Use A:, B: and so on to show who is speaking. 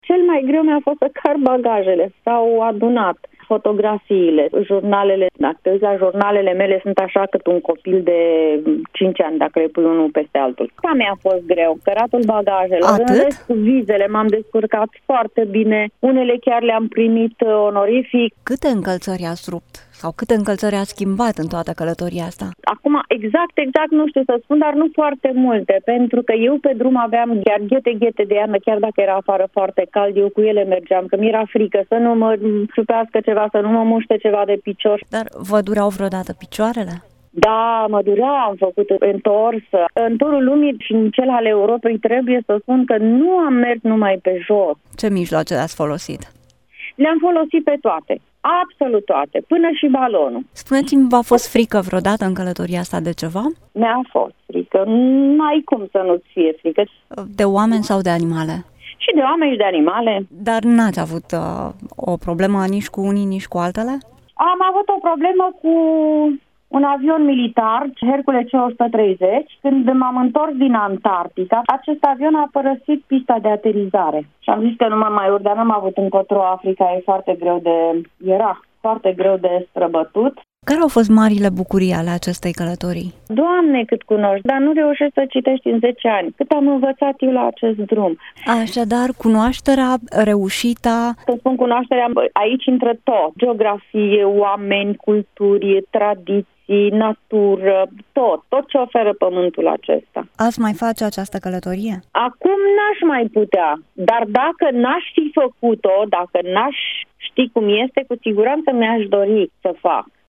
A: Cel mai greu mi-a fost să car bagajele. S-au adunat fotografiile, jurnalele. Dacă te uiți la jurnalele mele, sunt așa cât un copil de 5 ani, dacă le pui unul peste altul. Asta mi-a fost greu, căratul bagajelor. În rest, cu vizele m-am descurcat foarte bine. Unele chiar le-am primit onorific.
B: Câte încălțări ați rupt? Sau câte încălțări ați schimbat în toată călătoria asta?
A: Acum, exact nu știu să spun, dar nu foarte multe, pentru că eu pe drum aveam chiar ghete de iarnă, chiar dacă era afară foarte cald, eu cu ele mergeam, că mi-era frică să nu mă ciupească ceva, să nu mă muște ceva de picior.
B: Dar vă dureau vreodată picioarele?
A: Da, mă durea, am făcut întorsă. În turul lumii și în cel al Europei trebuie să spun că nu am mers numai pe jos.
B: Ce mijloace ați folosit?
A: Le-am folosit pe toate. Absolut toate, până și balonul.
B: Spuneți-mi, v-a fost frică vreodată în călătoria asta de ceva?
A: Mi-a fost frică. N-ai cum să nu-ți fie frică.
B: De oameni sau de animale?
A: Și de oameni și de animale.
B: Dar n-ați avut o problemă nici cu unii, nici cu altele?
A: Am avut o problemă cu un avion militar, Hercule C-130, când m-am întors din Antarctica. Acest avion a părăsit pista de aterizare. Și am zis că nu mă mai urc, dar n-am avut încotro. Africa era foarte greu de străbătut.
B: Care au fost marile bucurii ale acestei călătorii?
A: Doamne, cât cunoști, dar nu reușești să citești în 10 ani. Cât am învățat eu la acest drum.
B: Așadar, cunoașterea reușită...
A: Când spun cunoașterea, aici intră tot. Geografie, oameni, culturi, tradiții, natură, tot ce oferă pământul acesta.
B: Ați mai face această călătorie?
A: Acum n-aș mai putea, dar dacă n-aș fi făcut-o, dacă n-aș ști cum este, cu siguranță mi-aș dori să fac.